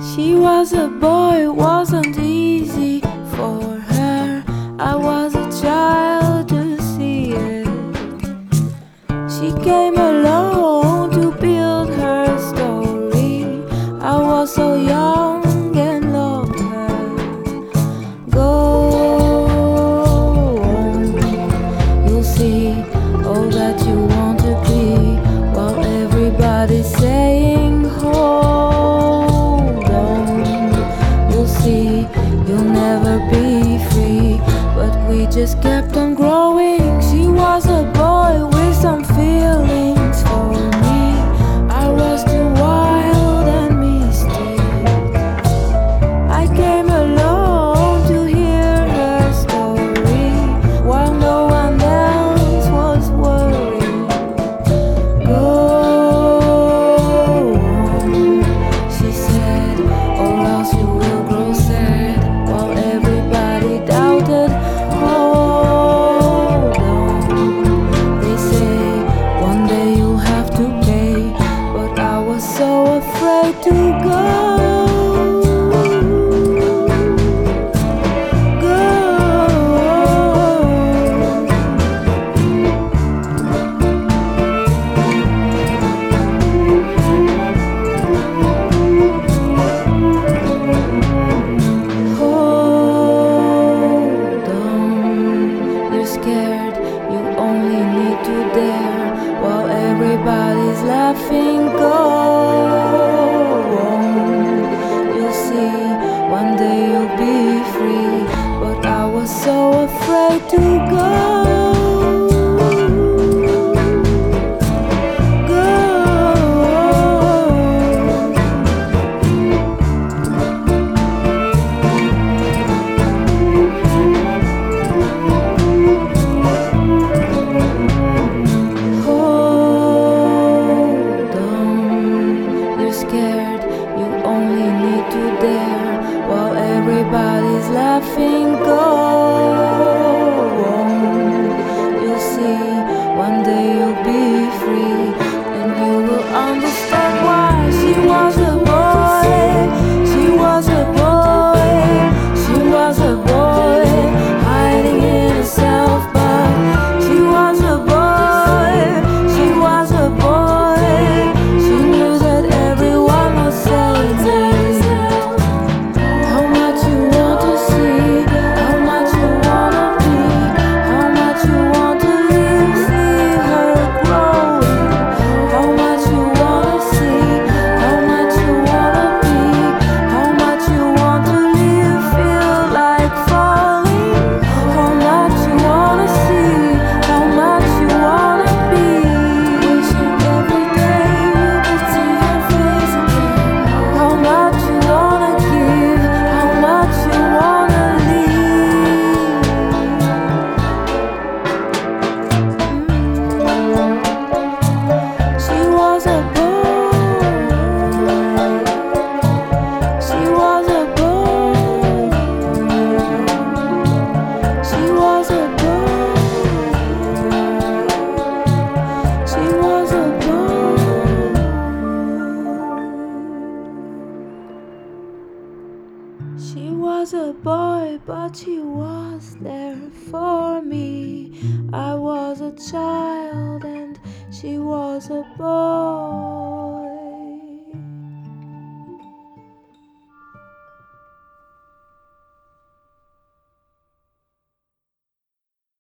She was a boy, it wasn't easy for her. I was a child to see it. She came alone to build her story. I was so young and loved her. Go on, you'll see all that you want to be, while everybody's saying hold on. You'll see you'll never be free, but we just kept on growing. She was a boy with some feelings for me. I was too wild and mystic. I came alone to hear her story, while no one else was worried. Go on, she said, or else you will grow sad, while everybody doubted. Hold on, they say one day you'll have to pay, but I was so afraid to go. Scared, you only need to dare, while everybody's laughing. Go on, you'll see one day you'll be free, but I was so afraid to go. Scared, you only need to dare, while everybody's laughing. Go on, you'll see one day you'll be free, and you will understand why. She was a boy, she was a boy, she was a boy, hiding in herself, but she was a boy, she was a boy. She knew that everyone was saying how much you want to see, how much you wanna be, how much you want to live, see her growing. How much you wanna see, how much you wanna be, how much you want to live, feel like falling. How much you wanna see, how much you wanna be, wishing every day you could see her face again. How much you wanna give, how much you wanna leave. She was a boy, she was a boy, she was a boy, she was a boy. She was a boy, but she was there for me. I was a child and she was a boy.